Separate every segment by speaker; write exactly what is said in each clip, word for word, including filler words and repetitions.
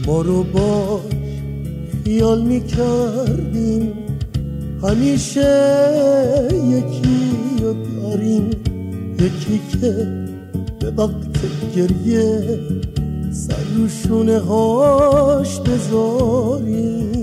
Speaker 1: ما رو باش خیال میکردیم همیشه یکی رو داریم، یکی که به وقت گریه سر رو شونه هاش بذاریم.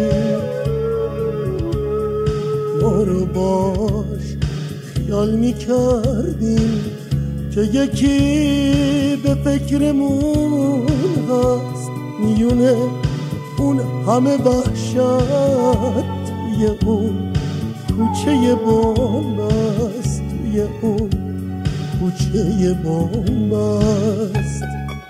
Speaker 1: ما رو باش خیال میکردیم که یکی به فکرمون هست، میونه اون همه وحشت توی اون کوچه بنبست، توی اون کوچه بنبست.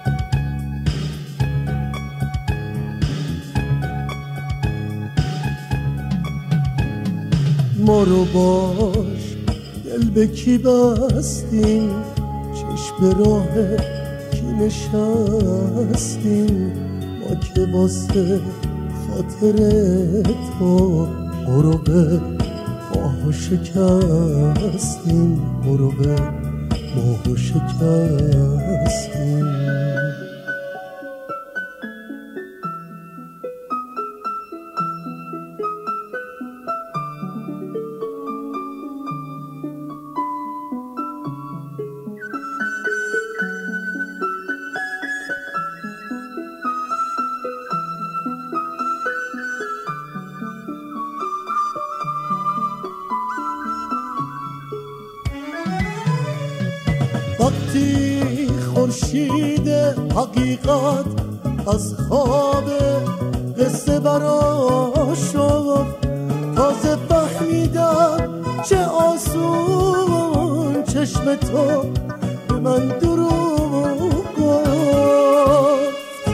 Speaker 1: ما رو باش دل به کی بستیم، چشم به راه کی نشستیم، ما که واسه خاطر تو غروب ماهو شکستیم، غروب ماهو شکستیم. وقتی خورشید حقیقت از خواب قصه برا شد، تازه فهمیدم چه آسون چشم تو به من دروغ گفت.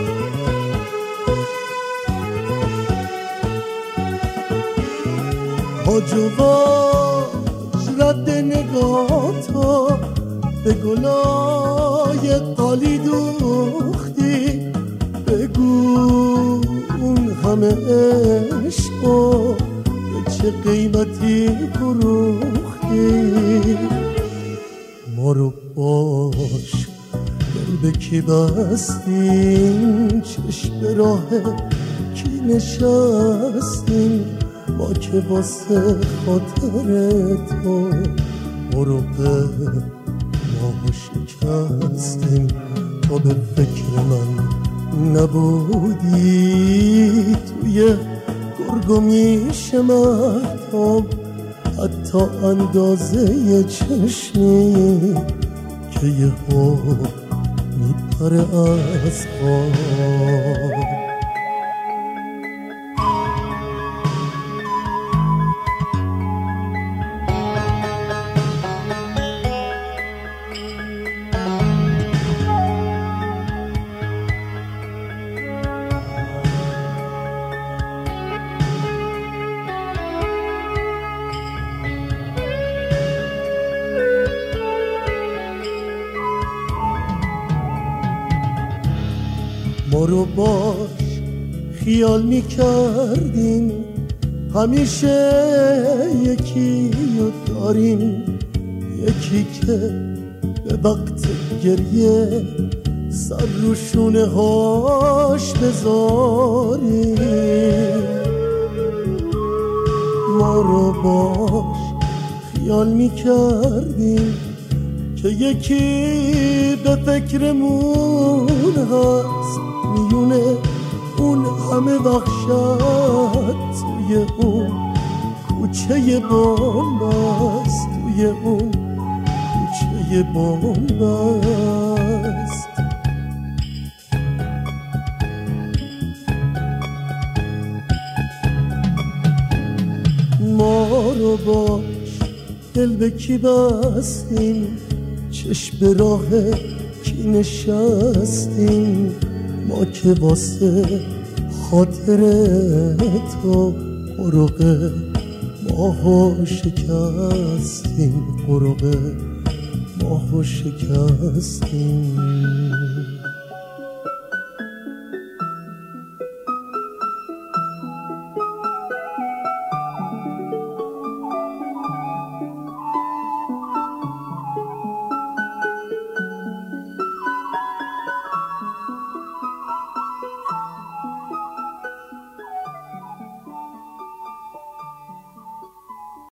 Speaker 1: هاج و واج رد نگاه تو به گلای قالی دوختی، بگو اون همه عشقو به چه قیمتی فروختی. ما رو باش دل به کی بستیم، چشم به راه کی نشستیم، ما که واسه خاطر تو غروب ماهو شکستیم. تو به فکر من نبودی، توی گرگومیش مهتاب حتی اندازه چشمی که یهو میپره از خواب. ما رو باش خیال میکردیم همیشه یکی رو داریم، یکی که به وقت گریه سر رو شونه هاش بذاریم. ما رو باش خیال میکردیم که یکی به فکرمون هست، میونه اون همه وحشت توی اون کوچه بنبست، توی اون کوچه بنبست. ما رو باش دل به کی بستیم، چشم به راه کی نشستیم، ما که واسه خاطر تو غروب ماهو شکستیم، غروب ماهو شکستیم.